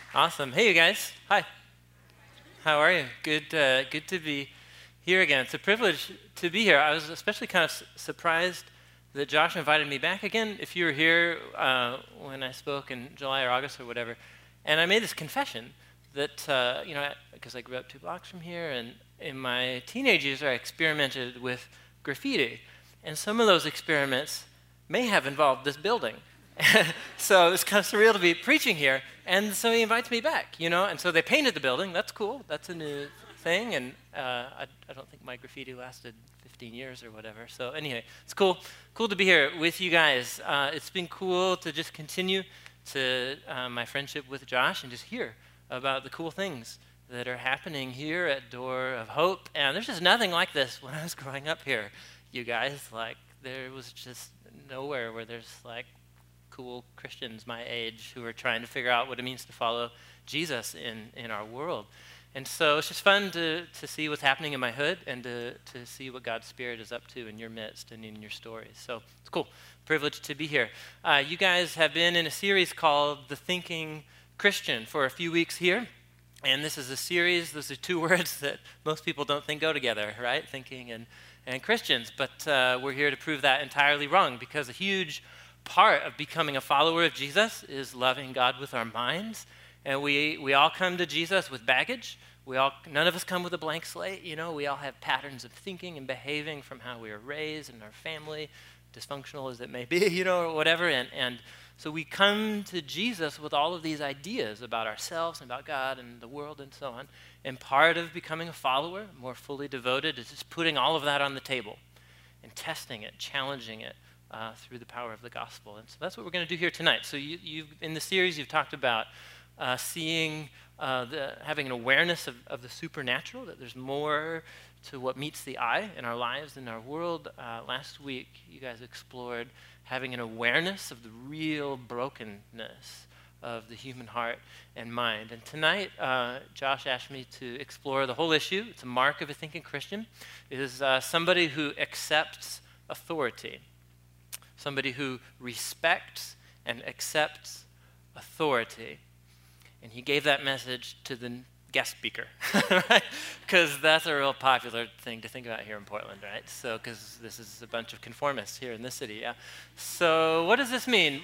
Awesome. Hey, you guys. Hi. How are you? Good to be here again. It's a privilege to be here. I was especially kind of surprised that Josh invited me back again. If you were here when I spoke in July or August or whatever, and I made this confession that because I grew up 2 blocks from here, and in my teenage years I experimented with graffiti, and some of those experiments may have involved this building. So it's kind of surreal to be preaching here. And so he invites me back, and so they painted the building. That's cool. That's a new thing. And I don't think my graffiti lasted 15 years or whatever. So anyway, it's cool to be here with you guys. It's been cool to just continue to my friendship with Josh and just hear about the cool things that are happening here at Door of Hope. And there's just nothing like this when I was growing up here, you guys. Like, there was just nowhere where there's like cool Christians my age who are trying to figure out what it means to follow Jesus in our world. And so it's just fun to see what's happening in my hood and to see what God's Spirit is up to in your midst and in your stories. So it's cool. Privileged to be here. You guys have been in a series called The Thinking Christian for a few weeks here. And this is a series, those are two words that most people don't think go together, right? Thinking and Christians. But we're here to prove that entirely wrong, because a huge part of becoming a follower of Jesus is loving God with our minds. And we all come to Jesus with baggage. None of us come with a blank slate. We all have patterns of thinking and behaving from how we were raised and our family, dysfunctional as it may be, or whatever. And so we come to Jesus with all of these ideas about ourselves and about God and the world and so on. And part of becoming a follower, more fully devoted, is just putting all of that on the table and testing it, challenging it, through the power of the gospel. And so that's what we're going to do here tonight. So you've in the series, you've talked about having an awareness of the supernatural, that there's more to what meets the eye in our lives, in our world. Last week, you guys explored having an awareness of the real brokenness of the human heart and mind. And tonight, Josh asked me to explore the whole issue. It's a mark of a thinking Christian, is somebody who accepts authority. Somebody who respects and accepts authority. And he gave that message to the guest speaker, right? Because that's a real popular thing to think about here in Portland, right? So, because this is a bunch of conformists here in this city, yeah? So what does this mean?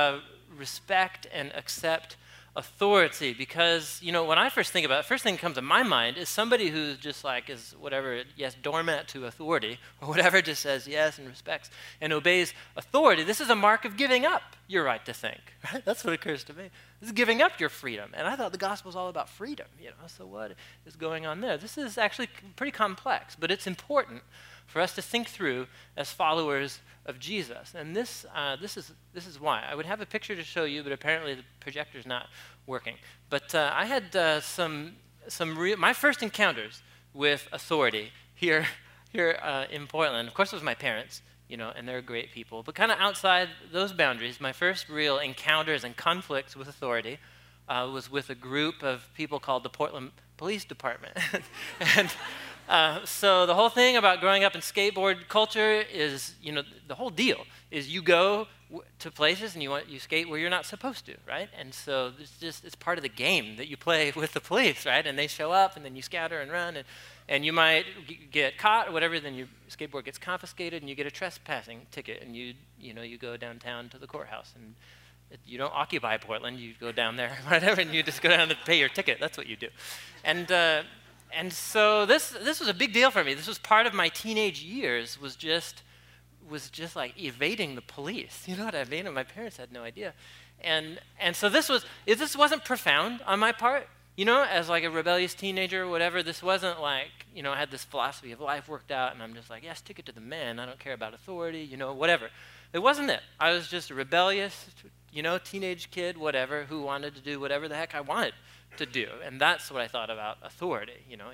Respect and accept authority? Because, when I first think about it, first thing that comes to my mind is somebody who just like is whatever, yes, doormat to authority, or whatever, just says yes and respects and obeys authority. This is a mark of giving up your right to think, right? That's what occurs to me. This is giving up your freedom. And I thought the gospel was all about freedom, so what is going on there? This is actually pretty complex, but it's important for us to think through as followers of Jesus. And this is why. I would have a picture to show you, but apparently the projector's not working. But I had my first encounters with authority here in Portland. Of course, it was my parents, and they're great people. But kind of outside those boundaries, my first real encounters and conflicts with authority was with a group of people called the Portland Police Department. And so the whole thing about growing up in skateboard culture is, the whole deal is you go to places and you skate where you're not supposed to, right? And so it's part of the game that you play with the police, right? And they show up and then you scatter and run and you might get caught or whatever, then your skateboard gets confiscated and you get a trespassing ticket and you go downtown to the courthouse and you don't occupy Portland, you go down there, whatever, and you just go down to pay your ticket. That's what you do. And so this was a big deal for me. This was part of my teenage years, was just like evading the police. You know what I mean? And my parents had no idea. And so this wasn't profound on my part, as like a rebellious teenager or whatever. This wasn't like, I had this philosophy of life worked out and I'm just like, yes, take it to the man. I don't care about authority, whatever. It wasn't it. I was just a rebellious, teenage kid, whatever, who wanted to do whatever the heck I wanted to do. And that's what I thought about authority,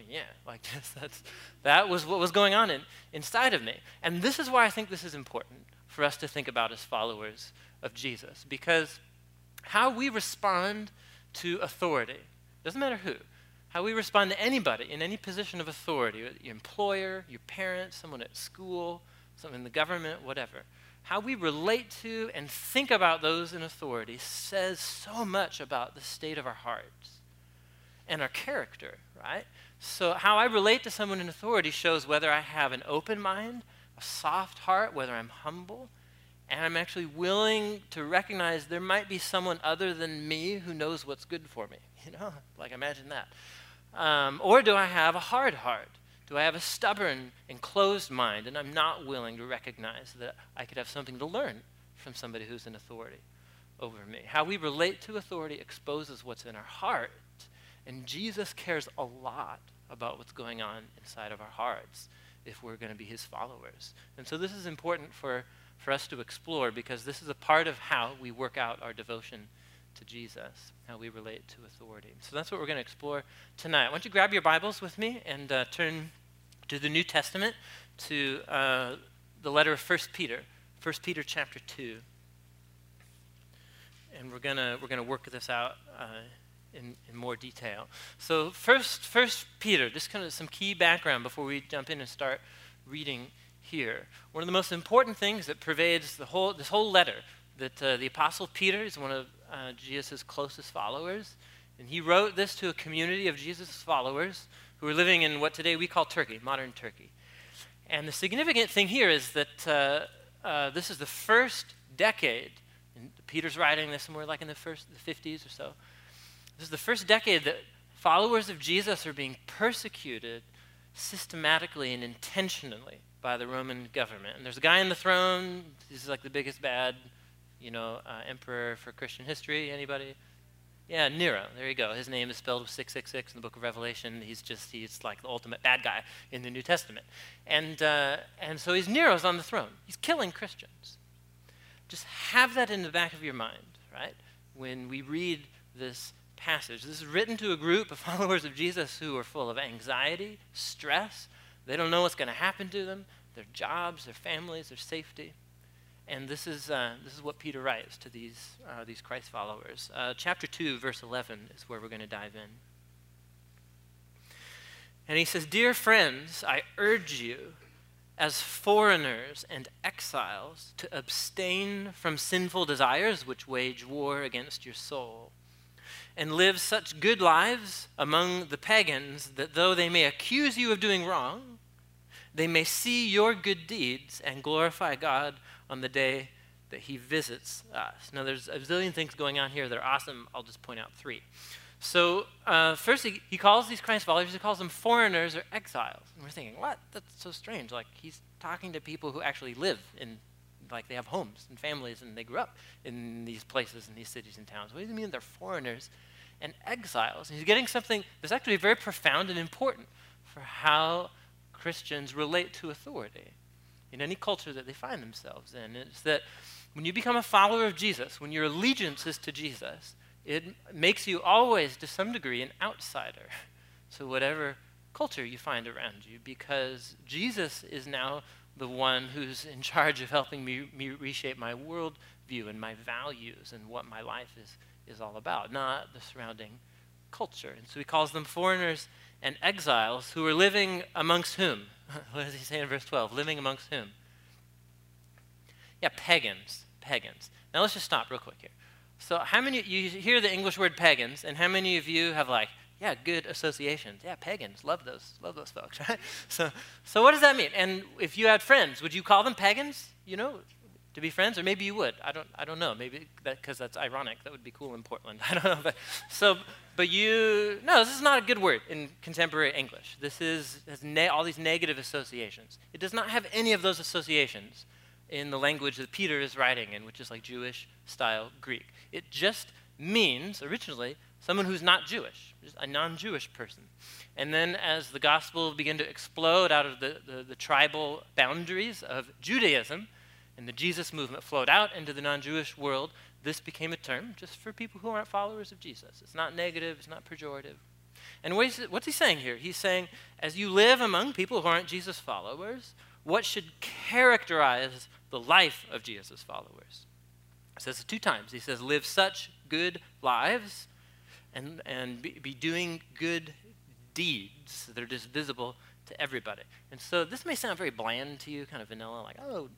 that was what was going on inside of me. And this is why I think this is important for us to think about as followers of Jesus, because how we respond to authority, doesn't matter who, how we respond to anybody in any position of authority, your employer, your parents, someone at school, someone in the government, whatever, how we relate to and think about those in authority says so much about the state of our hearts and our character, right? So how I relate to someone in authority shows whether I have an open mind, a soft heart, whether I'm humble, and I'm actually willing to recognize there might be someone other than me who knows what's good for me. Like imagine that. Or do I have a hard heart? Do I have a stubborn and closed mind, and I'm not willing to recognize that I could have something to learn from somebody who's in authority over me? How we relate to authority exposes what's in our heart, and Jesus cares a lot about what's going on inside of our hearts if we're going to be his followers. And so this is important for us to explore, because this is a part of how we work out our devotion to Jesus, how we relate to authority. So that's what we're going to explore tonight. Why don't you grab your Bibles with me and turn to the New Testament, to the letter of 1 Peter, 1 Peter chapter 2. And we're gonna work this out in more detail. So first Peter, just kind of some key background before we jump in and start reading here. One of the most important things that pervades this whole letter, that the Apostle Peter is one of Jesus' closest followers, and he wrote this to a community of Jesus' followers who are living in what today we call Turkey, modern Turkey. And the significant thing here is that this is the first decade, and Peter's writing this somewhere like in the 50s or so. This is the first decade that followers of Jesus are being persecuted systematically and intentionally by the Roman government. And there's a guy on the throne. He's like the biggest bad, emperor for Christian history. Anybody? Yeah, Nero. There you go. His name is spelled with 666 in the book of Revelation. He's like the ultimate bad guy in the New Testament. And so Nero's on the throne. He's killing Christians. Just have that in the back of your mind, right? When we read this passage. This is written to a group of followers of Jesus who are full of anxiety, stress. They don't know what's going to happen to them, their jobs, their families, their safety. And this is what Peter writes to these Christ followers. Chapter 2, verse 11 is where we're going to dive in. And he says, "Dear friends, I urge you, as foreigners and exiles, to abstain from sinful desires which wage war against your soul, and live such good lives among the pagans that though they may accuse you of doing wrong, they may see your good deeds and glorify God on the day that he visits us." Now, there's a zillion things going on here that are awesome. I'll just point out three. So first, he calls these Christ followers, he calls them foreigners or exiles. And we're thinking, what? That's so strange. Like, he's talking to people who actually live in, like, they have homes and families, and they grew up in these places, in these cities and towns. What does he mean they're foreigners and exiles? And he's getting something that's actually very profound and important for how Christians relate to authority in any culture that they find themselves in. It's that when you become a follower of Jesus, when your allegiance is to Jesus, it makes you always, to some degree, an outsider to whatever culture you find around you, because Jesus is now the one who's in charge of helping me reshape my worldview and my values and what my life is all about, not the surrounding culture. And so he calls them foreigners and exiles who are living amongst whom? What does he say in verse 12? Living amongst whom? Yeah, pagans. Now let's just stop real quick here. So how many, you hear the English word pagans, and how many of you have good associations? Yeah, pagans, love those folks, right? So what does that mean? And if you had friends, would you call them pagans, to be friends? Or maybe you would. I don't know. Maybe because that's ironic. That would be cool in Portland. I don't know. But this is not a good word in contemporary English. This has all these negative associations. It does not have any of those associations in the language that Peter is writing in, which is like Jewish-style Greek. It just means, originally, someone who's not Jewish, just a non-Jewish person. And then as the gospel began to explode out of the tribal boundaries of Judaism, and the Jesus movement flowed out into the non-Jewish world, this became a term just for people who aren't followers of Jesus. It's not negative, it's not pejorative. And what's he saying here? He's saying, as you live among people who aren't Jesus followers, what should characterize the life of Jesus followers? He says it 2 times. He says, live such good lives and be doing good deeds that are just visible to everybody. And so this may sound very bland to you, kind of vanilla, like, oh,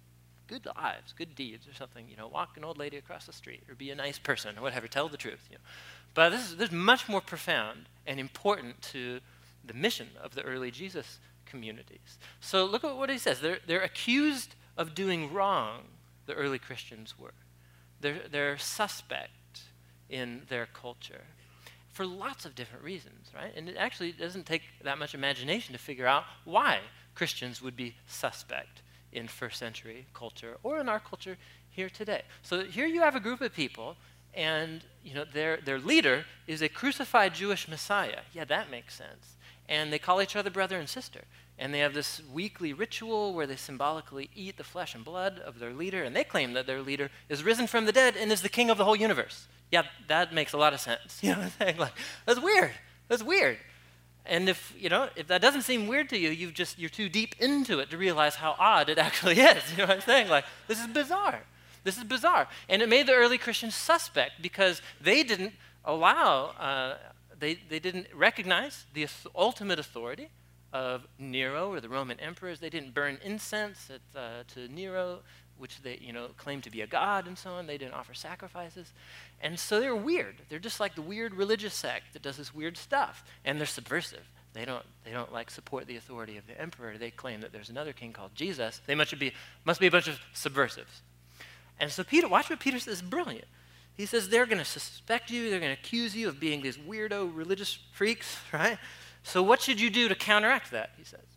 good lives, good deeds or something, walk an old lady across the street or be a nice person or whatever, tell the truth. But this is much more profound and important to the mission of the early Jesus communities. So look at what he says. They're accused of doing wrong, the early Christians were. They're suspect in their culture for lots of different reasons, right? And it actually doesn't take that much imagination to figure out why Christians would be suspect in first century culture or in our culture here today. So here you have a group of people, and their leader is a crucified Jewish Messiah. Yeah, that makes sense. And they call each other brother and sister. And they have this weekly ritual where they symbolically eat the flesh and blood of their leader, and they claim that their leader is risen from the dead and is the king of the whole universe. Yeah, that makes a lot of sense. You know what I'm saying? Like, that's weird. That's weird. And if that doesn't seem weird to you, you're too deep into it to realize how odd it actually is. You know what I'm saying? Like, this is bizarre. This is bizarre. And it made the early Christians suspect because they didn't allow, they didn't recognize the ultimate authority of Nero or the Roman emperors. They didn't burn incense to Nero, which they claimed to be a god and so on. They didn't offer sacrifices. And so they're weird. They're just like the weird religious sect that does this weird stuff. And they're subversive. They don't like support the authority of the emperor. They claim that there's another king called Jesus. They must be a bunch of subversives. And so Peter, watch what Peter says, is brilliant. He says they're going to suspect you, they're going to accuse you of being these weirdo religious freaks, right? So what should you do to counteract that, he says.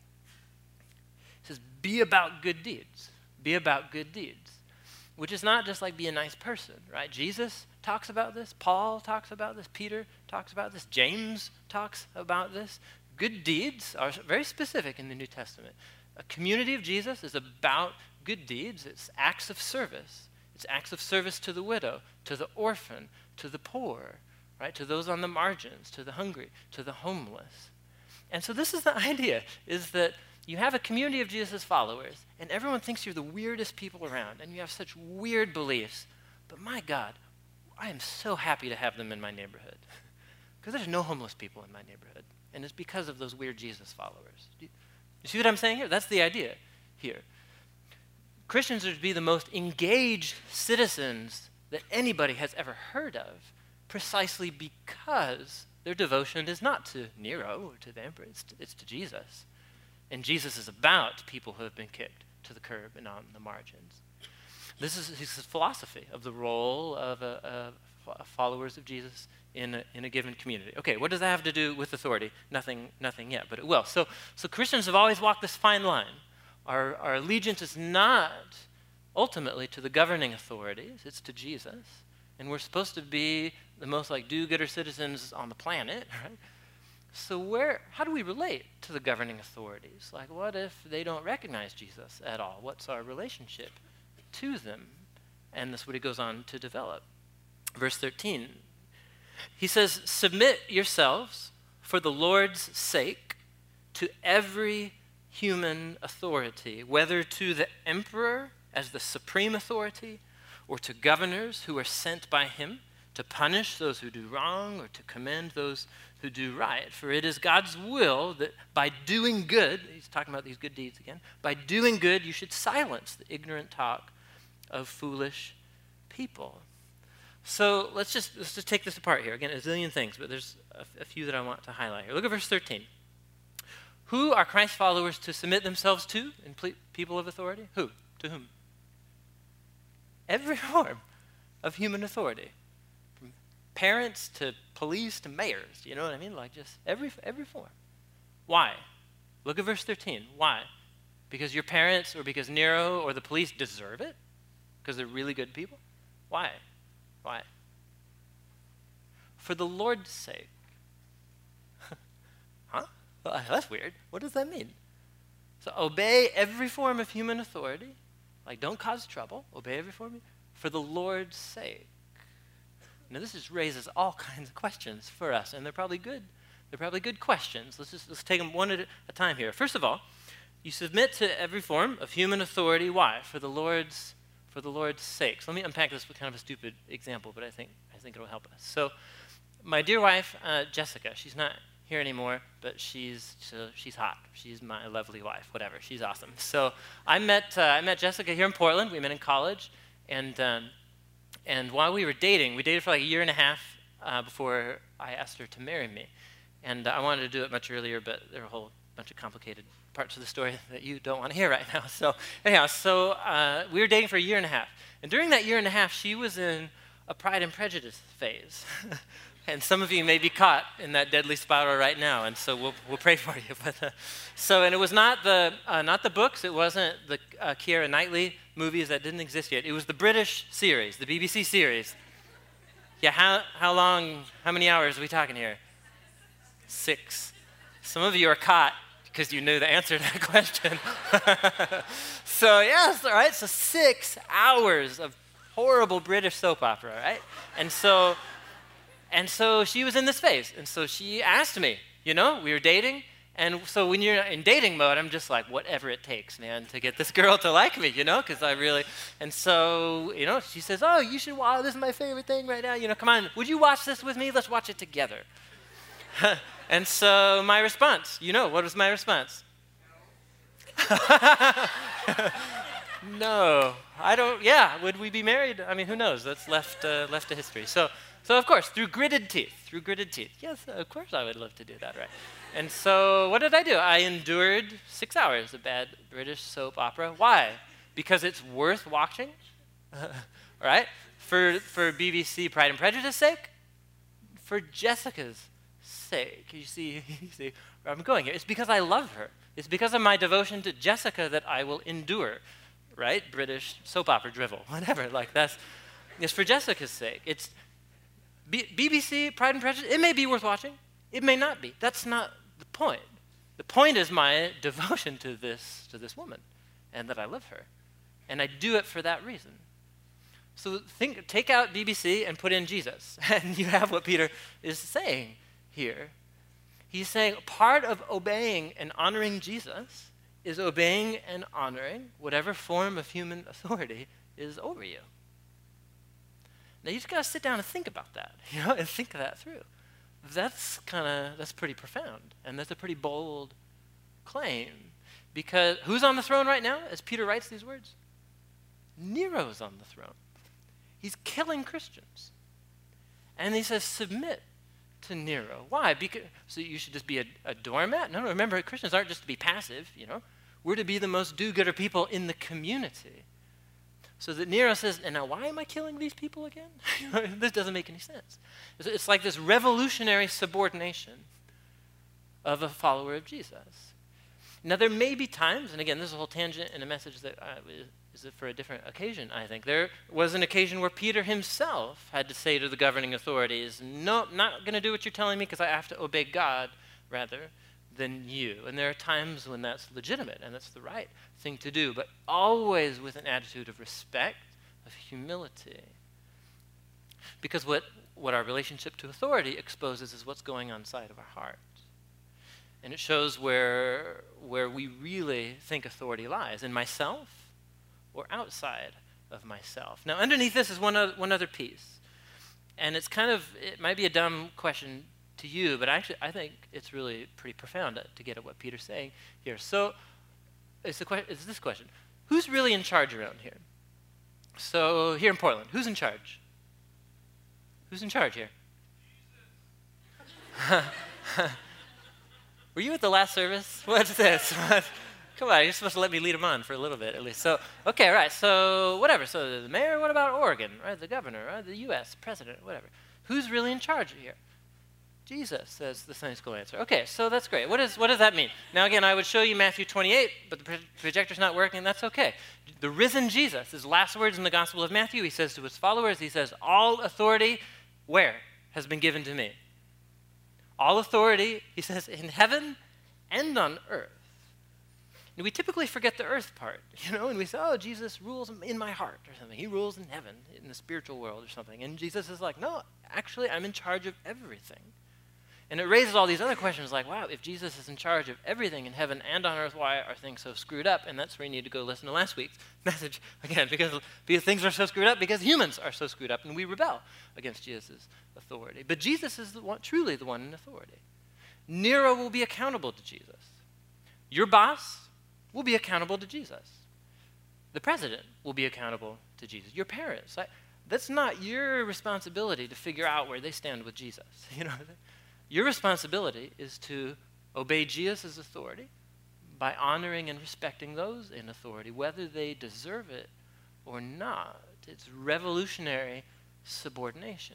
He says, be about good deeds. Be about good deeds. Which is not just like be a nice person, right? Jesus talks about this. Paul talks about this. Peter talks about this. James talks about this. Good deeds are very specific in the New Testament. A community of Jesus is about good deeds. It's acts of service. It's acts of service to the widow, to the orphan, to the poor, right? To those on the margins, to the hungry, to the homeless. And so this is the idea, is that you have a community of Jesus' followers, and everyone thinks you're the weirdest people around, and you have such weird beliefs. But my God, I am so happy to have them in my neighborhood. Because there's no homeless people in my neighborhood, and it's because of those weird Jesus followers. You see what I'm saying here? That's the idea here. Christians are to be the most engaged citizens that anybody has ever heard of, precisely because their devotion is not to Nero or to the emperor, it's to Jesus. And Jesus is about people who have been kicked to the curb and on the margins. This is his philosophy of the role of followers of Jesus in a given community. Okay, what does that have to do with authority? Nothing yet, but it will. So Christians have always walked this fine line. Our allegiance is not ultimately to the governing authorities, it's to Jesus. And we're supposed to be the most do-gooder citizens on the planet, right? So how do we relate to the governing authorities? What if they don't recognize Jesus at all? What's our relationship to them? And that's what he goes on to develop. Verse 13, he says, submit yourselves for the Lord's sake to every human authority, whether to the emperor as the supreme authority or to governors who are sent by him to punish those who do wrong or to commend those who do right. For it is God's will that by doing good, he's talking about these good deeds again, by doing good you should silence the ignorant talk of foolish people. So let's just take this apart here. Again, a zillion things, but there's a few that I want to highlight here. Look at verse 13. Who are Christ's followers to submit themselves to in people of authority? Who? To whom? Every form of human authority. From parents to police to mayors. You know what I mean? Just every form. Why? Look at verse 13. Why? Because your parents or because Nero or the police deserve it? Because they're really good people? Why? Why? For the Lord's sake. Huh? Well, that's weird. What does that mean? So obey every form of human authority. Don't cause trouble. Obey every form for the Lord's sake. Now this just raises all kinds of questions for us, and they're probably good. They're probably good questions. Let's take them one at a time here. First of all, you submit to every form of human authority. Why? For the Lord's sake. So let me unpack this with kind of a stupid example, but I think it'll help us. So my dear wife, Jessica, she's not here anymore, but she's hot. She's my lovely wife, whatever. She's awesome. So I met Jessica here in Portland. We met in college, and while we were dating, we dated for like a year and a half before I asked her to marry me. And I wanted to do it much earlier, but there are a whole bunch of complicated parts of the story that you don't want to hear right now. So anyhow, we were dating for a year and a half. And during that year and a half, she was in a Pride and Prejudice phase. And some of you may be caught in that deadly spiral right now, and so we'll pray for you. But and it was not the books. It wasn't the Keira Knightley movies that didn't exist yet. It was the British series, the BBC series. Yeah, how long? How many hours are we talking here? 6. Some of you are caught because you knew the answer to that question. So yes, all right. So 6 hours of horrible British soap opera, right? And so she was in this phase, and so she asked me, we were dating, and so when you're in dating mode, I'm just like, whatever it takes, man, to get this girl to like me, because and so, she says, oh, you should, wow, this is my favorite thing right now, come on, would you watch this with me? Let's watch it together. And so my response, what was my response? No, I don't, yeah, would we be married? I mean, who knows? That's left to history. So of course, through gritted teeth, yes, of course I would love to do that, right? And so what did I do? I endured 6 hours of bad British soap opera. Why? Because it's worth watching, right? For BBC Pride and Prejudice's sake, for Jessica's sake. You see where I'm going here. It's because I love her. It's because of my devotion to Jessica that I will endure, right? British soap opera drivel, whatever. It's for Jessica's sake. It's BBC, Pride and Prejudice, it may be worth watching. It may not be. That's not the point. The point is my devotion to this woman and that I love her. And I do it for that reason. So take out BBC and put in Jesus, and you have what Peter is saying here. He's saying part of obeying and honoring Jesus is obeying and honoring whatever form of human authority is over you. Now, you just got to sit down and think about that, and think that through. That's pretty profound, and that's a pretty bold claim. Because who's on the throne right now, as Peter writes these words? Nero's on the throne. He's killing Christians. And he says, submit to Nero. Why? So you should just be a doormat? No, remember, Christians aren't just to be passive, We're to be the most do-gooder people in the community. So that Nero says, and now why am I killing these people again? This doesn't make any sense. It's like this revolutionary subordination of a follower of Jesus. Now there may be times, and again, this is a whole tangent in a message that is for a different occasion, I think. There was an occasion where Peter himself had to say to the governing authorities, no, I'm not going to do what you're telling me because I have to obey God rather than you. And there are times when that's legitimate and that's the right thing to do, but always with an attitude of respect, of humility. Because what our relationship to authority exposes is what's going on inside of our heart. And it shows where we really think authority lies, in myself or outside of myself. Now, underneath this is one other piece. And it might be a dumb question to you, but actually I think it's really pretty profound to get at what Peter's saying here. So it's this question. Who's really in charge around here? So here in Portland, who's in charge? Who's in charge here? Were you at the last service? What's this? Come on, you're supposed to let me lead them on for a little bit at least. So, okay, right, so whatever. So the mayor, what about Oregon, right? The governor, right? The U.S. president, whatever. Who's really in charge here? Jesus, says the Sunday school answer. Okay, so that's great. What does that mean? Now again, I would show you Matthew 28, but the projector's not working, that's okay. The risen Jesus, his last words in the Gospel of Matthew, he says to his followers, he says, all authority, where? Has been given to me. All authority, he says, in heaven and on earth. And we typically forget the earth part, and we say, oh, Jesus rules in my heart or something. He rules in heaven, in the spiritual world or something. And Jesus is like, no, actually, I'm in charge of everything. And it raises all these other questions like, wow, if Jesus is in charge of everything in heaven and on earth, why are things so screwed up? And that's where you need to go listen to last week's message, again, because things are so screwed up because humans are so screwed up and we rebel against Jesus' authority. But Jesus is truly the one in authority. Nero will be accountable to Jesus. Your boss will be accountable to Jesus. The president will be accountable to Jesus. Your parents, that's not your responsibility to figure out where they stand with Jesus. Your responsibility is to obey Jesus' authority by honoring and respecting those in authority, whether they deserve it or not. It's revolutionary subordination.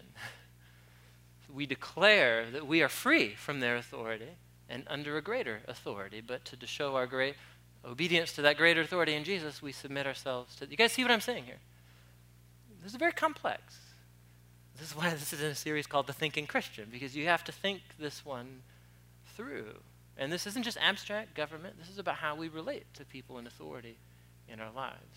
We declare that we are free from their authority and under a greater authority, but to show our great obedience to that greater authority in Jesus, we submit ourselves to. You guys see what I'm saying here? This is very complex. This is why this is in a series called The Thinking Christian, because you have to think this one through. And this isn't just abstract government. This is about how we relate to people in authority in our lives.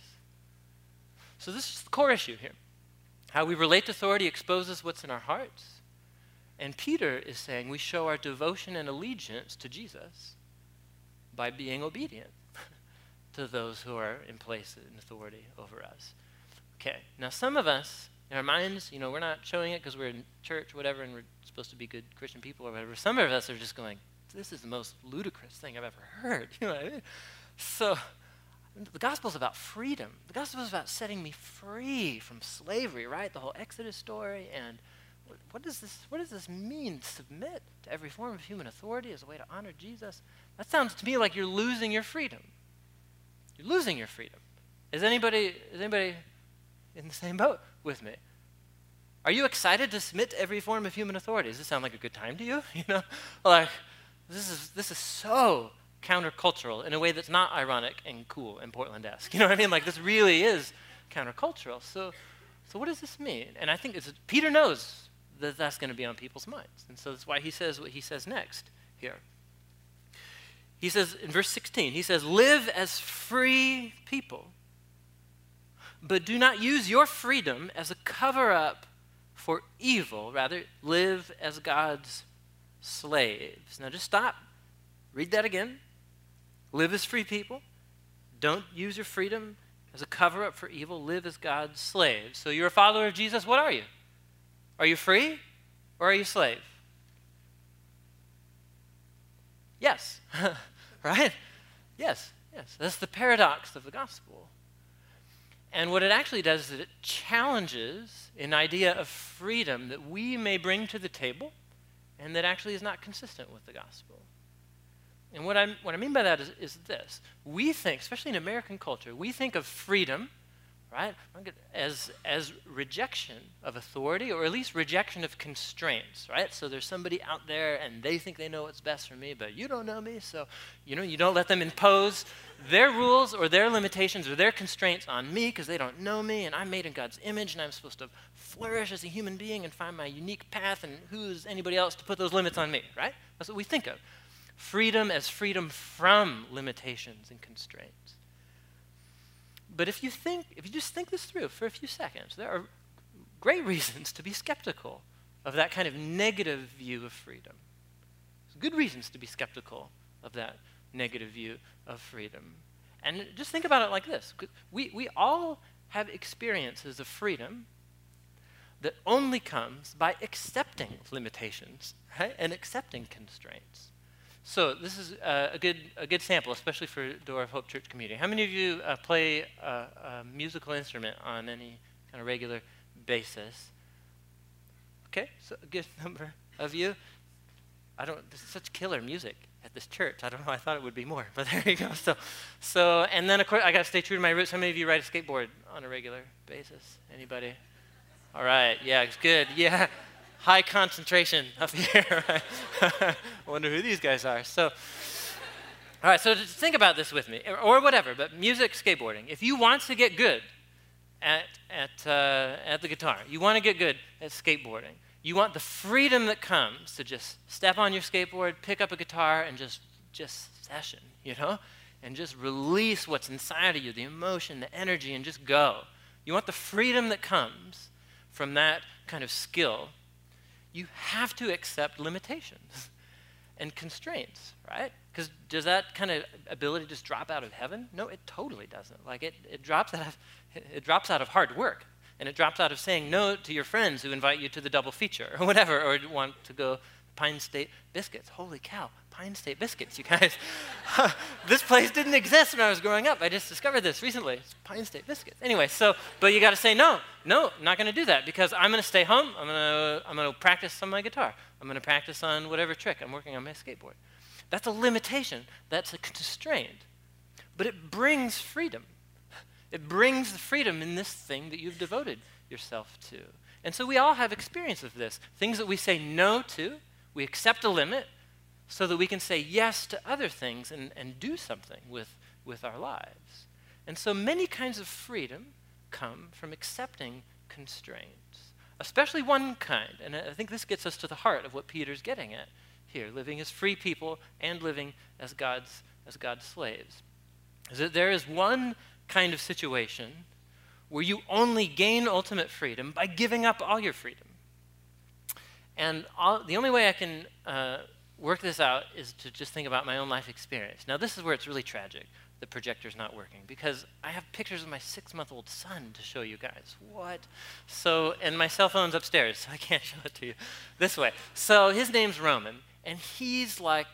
So this is the core issue here. How we relate to authority exposes what's in our hearts. And Peter is saying we show our devotion and allegiance to Jesus by being obedient to those who are in place in authority over us. Okay, now some of us, in our minds, we're not showing it because we're in church, whatever, and we're supposed to be good Christian people or whatever. Some of us are just going, this is the most ludicrous thing I've ever heard. You know what I mean? So the gospel is about freedom. The gospel is about setting me free from slavery, right? The whole Exodus story. And what does this mean? Submit to every form of human authority as a way to honor Jesus? That sounds to me like you're losing your freedom. You're losing your freedom. Is anybody in the same boat with me? Are you excited to submit to every form of human authority? Does this sound like a good time to you? Like this is so countercultural in a way that's not ironic and cool and Portland-esque. You know what I mean? Like this really is countercultural. So what does this mean? And I think Peter knows that that's going to be on people's minds. And so that's why he says what he says next here. He says in verse 16, he says, live as free people, but do not use your freedom as a cover-up for evil. Rather, live as God's slaves. Now just stop. Read that again. Live as free people. Don't use your freedom as a cover-up for evil. Live as God's slaves. So you're a follower of Jesus. What are you? Are you free or are you a slave? Yes. Right? Yes. That's the paradox of the gospel. And what it actually does is it challenges an idea of freedom that we may bring to the table and that actually is not consistent with the gospel. And what I mean by that is this. We think, especially in American culture, we think of freedom, right, as rejection of authority, or at least rejection of constraints, right? So there's somebody out there and they think they know what's best for me, but you don't know me, so you don't let them impose their rules or their limitations or their constraints on me because they don't know me, and I'm made in God's image and I'm supposed to flourish as a human being and find my unique path, and who's anybody else to put those limits on me, right? That's what we think of. Freedom as freedom from limitations and constraints. But if you just think this through for a few seconds, there are great reasons to be skeptical of that kind of negative view of freedom. There's good reasons to be skeptical of that negative view of freedom. And just think about it like this. We all have experiences of freedom that only comes by accepting limitations, right? And accepting constraints. So this is a good sample, especially for Door of Hope Church community. How many of you play a musical instrument on any kind of regular basis? Okay, so a good number of you. This is such killer music at this church. I don't know, I thought it would be more, but there you go. So and then of course I got to stay true to my roots. How many of you ride a skateboard on a regular basis? Anybody? All right, yeah, it's good. Yeah. High concentration up here, right? I wonder who these guys are. So, all right, so just think about this with me, or whatever, but music, skateboarding. If you want to get good at the guitar, you want to get good at skateboarding, you want the freedom that comes to just step on your skateboard, pick up a guitar, and just session, and just release what's inside of you, the emotion, the energy, and just go. You want the freedom that comes from that kind of skill. You have to accept limitations and constraints, right? Because does that kind of ability just drop out of heaven? No, it totally doesn't. Like it drops out of hard work, and it drops out of saying no to your friends who invite you to the double feature or whatever, or want to go Pine State biscuits. Holy cow, Pine State biscuits, you guys. This place didn't exist when I was growing up. I just discovered this recently. It's Pine State biscuits. Anyway, but you got to say no, I'm not going to do that because I'm going to stay home. I'm going to practice on my guitar. I'm going to practice on whatever trick I'm working on my skateboard. That's a limitation. That's a constraint. But it brings freedom. It brings the freedom in this thing that you've devoted yourself to. And so we all have experience of this. Things that we say no to, we accept a limit so that we can say yes to other things and do something with our lives. And so many kinds of freedom come from accepting constraints, especially one kind. And I think this gets us to the heart of what Peter's getting at here, living as free people and living as God's slaves. Is that there is one kind of situation where you only gain ultimate freedom by giving up all your freedom. And the only way I can work this out is to just think about my own life experience. Now, this is where it's really tragic. The projector's not working because I have pictures of my 6-month-old son to show you guys. What? And my cell phone's upstairs, so I can't show it to you this way. So his name's Roman, and he's like,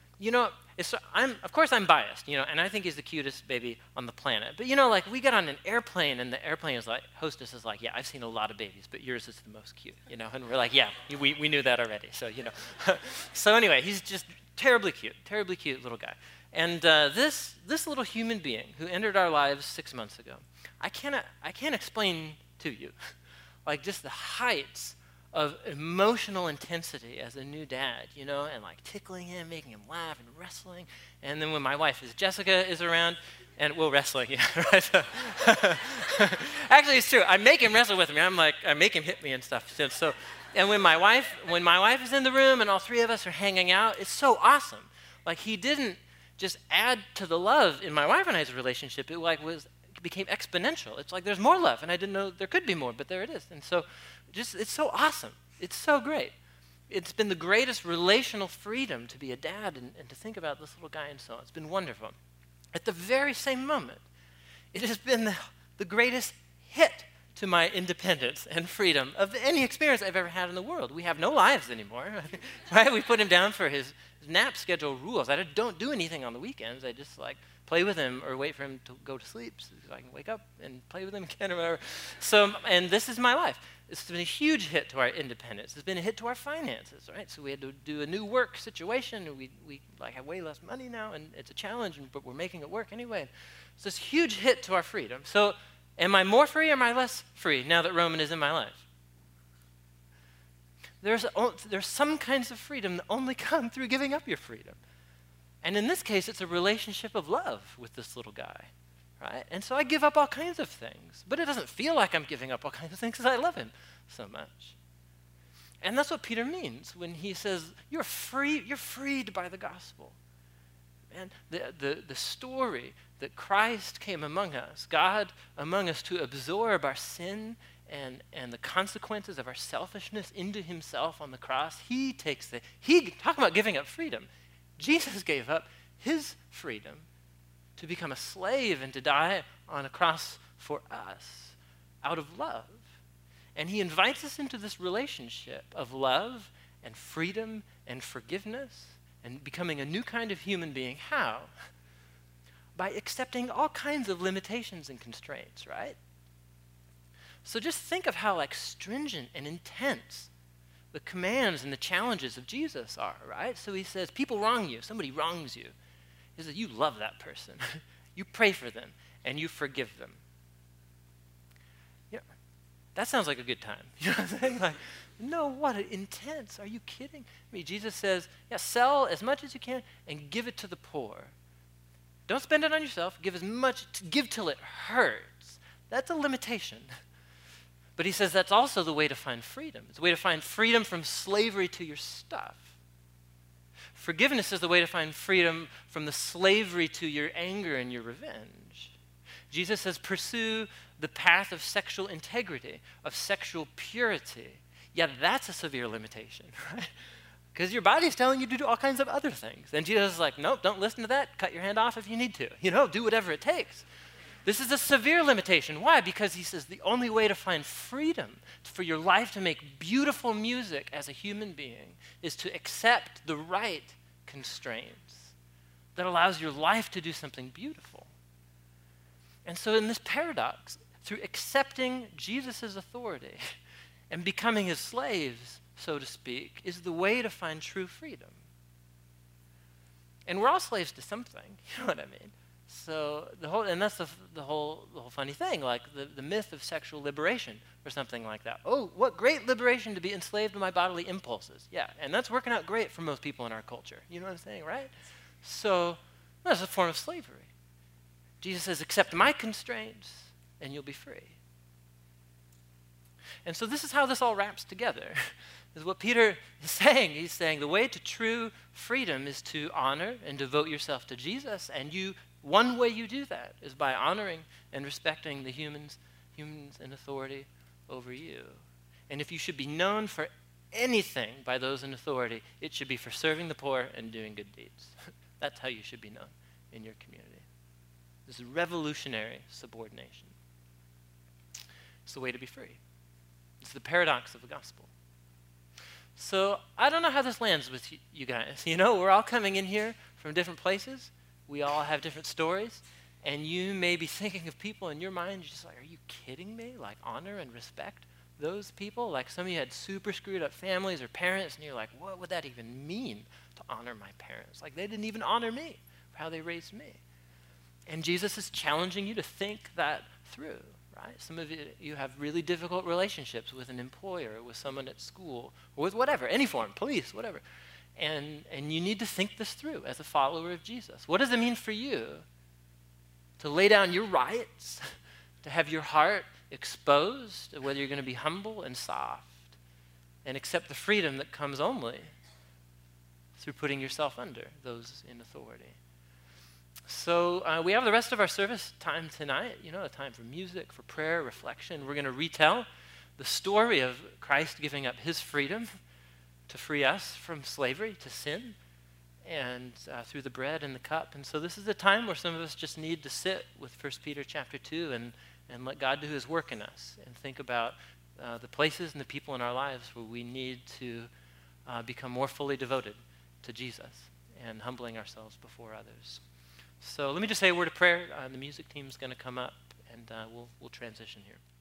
of course I'm biased, and I think he's the cutest baby on the planet. But we get on an airplane, and the airplane is like, hostess is like, yeah, I've seen a lot of babies, but yours is the most cute, and we're like, yeah, we knew that already, so So anyway, he's just terribly cute little guy. And this little human being who entered our lives 6 months ago, I can't explain to you, like just the heights of emotional intensity as a new dad, and like tickling him, making him laugh and wrestling. And then when my wife Jessica is around, and wrestling, yeah, right? Actually, it's true. I make him wrestle with me. I make him hit me and stuff. So, and when my wife is in the room and all three of us are hanging out, it's so awesome. Like he didn't just add to the love in my wife and I's relationship. It became exponential. It's like there's more love, and I didn't know there could be more, but there it is. And so it's so awesome. It's so great. It's been the greatest relational freedom to be a dad and to think about this little guy and so on. It's been wonderful. At the very same moment, it has been the greatest hit to my independence and freedom of any experience I've ever had in the world. We have no lives anymore, right? We put him down for his nap schedule rules. I don't do anything on the weekends. I just play with him or wait for him to go to sleep so I can wake up and play with him again or whatever. So, and this is my life. It's been a huge hit to our independence. It's been a hit to our finances, right? So we had to do a new work situation. And we have way less money now, and it's a challenge, but we're making it work anyway. So this huge hit to our freedom. So am I more free or am I less free now that Roman is in my life? There's some kinds of freedom that only come through giving up your freedom. And in this case, it's a relationship of love with this little guy, right? And so I give up all kinds of things, but it doesn't feel like I'm giving up all kinds of things because I love him so much. And that's what Peter means when he says, you're freed by the gospel. And the story that Christ came among us, God among us to absorb our sin and the consequences of our selfishness into himself on the cross, talk about giving up freedom. Jesus gave up his freedom to become a slave and to die on a cross for us out of love. And he invites us into this relationship of love and freedom and forgiveness and becoming a new kind of human being. How? By accepting all kinds of limitations and constraints, right? So just think of how stringent and intense the commands and the challenges of Jesus are, right? So he says, people wrong you. Somebody wrongs you. He says, you love that person. You pray for them, and you forgive them. Yeah, that sounds like a good time. You know what I'm saying? No, what intense. Are you kidding me? Jesus says, yeah, sell as much as you can and give it to the poor. Don't spend it on yourself. Give till it hurts. That's a limitation. But he says that's also the way to find freedom. It's a way to find freedom from slavery to your stuff. Forgiveness is the way to find freedom from the slavery to your anger and your revenge. Jesus says pursue the path of sexual integrity, of sexual purity. Yeah, that's a severe limitation, right? Because your body's telling you to do all kinds of other things. And Jesus is like, nope, don't listen to that. Cut your hand off if you need to. Do whatever it takes. This is a severe limitation. Why? Because he says the only way to find freedom for your life to make beautiful music as a human being is to accept the right constraints that allows your life to do something beautiful. And so in this paradox, through accepting Jesus' authority and becoming his slaves, so to speak, is the way to find true freedom. And we're all slaves to something, you know what I mean? So that's the whole funny thing, like the myth of sexual liberation or something like that. Oh, what great liberation to be enslaved to my bodily impulses. Yeah, and that's working out great for most people in our culture. You know what I'm saying, right? So that's a form of slavery. Jesus says, accept my constraints and you'll be free. And so this is how this all wraps together. Is what Peter is saying. He's saying the way to true freedom is to honor and devote yourself to Jesus, and one way you do that is by honoring and respecting the humans in authority over you. And if you should be known for anything by those in authority, it should be for serving the poor and doing good deeds. That's how you should be known in your community. This is revolutionary subordination. It's the way to be free. It's the paradox of the gospel. So I don't know how this lands with you guys. You know, we're all coming in here from different places. We all have different stories. And you may be thinking of people in your mind, you're just like, are you kidding me? Like, honor and respect those people? Like, some of you had super screwed up families or parents, and you're like, what would that even mean to honor my parents? Like, they didn't even honor me for how they raised me. And Jesus is challenging you to think that through. Right? Some of you have really difficult relationships with an employer, with someone at school, or with whatever, any form, police, whatever. And you need to think this through as a follower of Jesus. What does it mean for you to lay down your rights, to have your heart exposed, whether you're going to be humble and soft, and accept the freedom that comes only through putting yourself under those in authority? So we have the rest of our service time tonight, you know, a time for music, for prayer, reflection. We're going to retell the story of Christ giving up his freedom to free us from slavery to sin, and through the bread and the cup. And so this is a time where some of us just need to sit with 1 Peter chapter 2 and let God do his work in us and think about the places and the people in our lives where we need to become more fully devoted to Jesus and humbling ourselves before others. So let me just say a word of prayer. The music team's going to come up, and we'll transition here.